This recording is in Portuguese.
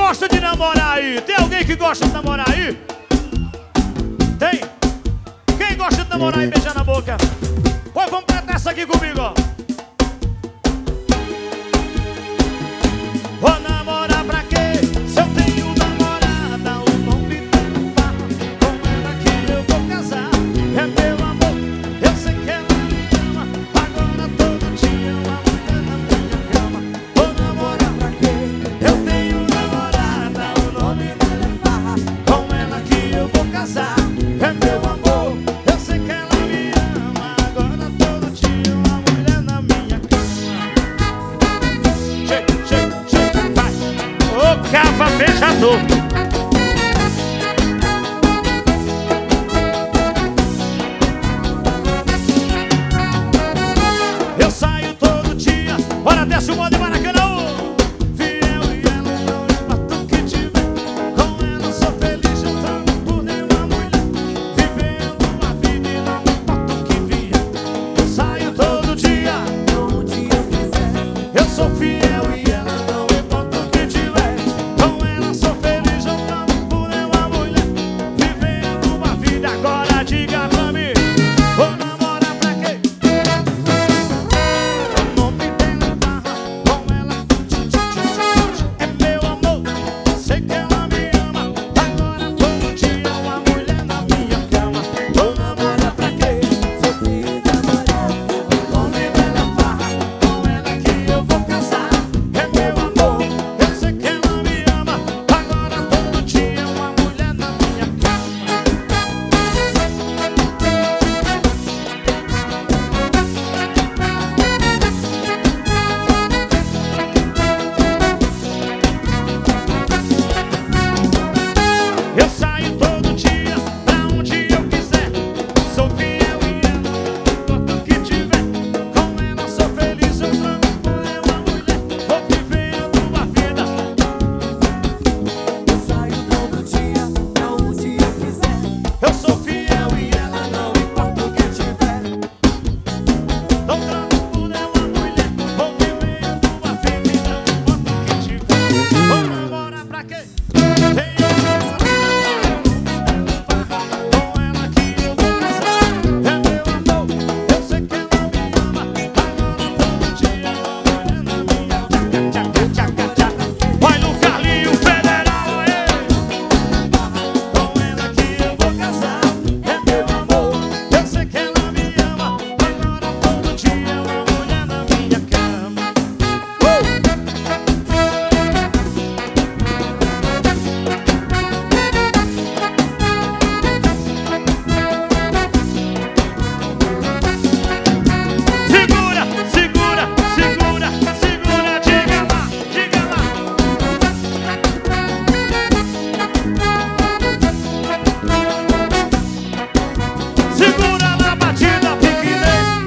gosta de namorar aí? Tem alguém que gosta de namorar aí? Tem? Quem gosta de namorar e beijar na boca? Pois vamos cantar essa aqui comigo, ó. Vou namorar pra quê? Se eu tenho namorada, o nome dela, com ela que eu vou casar. É meu amor, eu sei que ela me ama, agora todo dia uma mulher na minha cama. Vou namorar pra quê? Eu tenho namorada, o nome dela é Farra, com ela que eu vou casar. É meu amor, eu sei que ela me ama, agora todo dia uma mulher na minha cama. Chega, chega, chega, vai. Ô, cava beijador.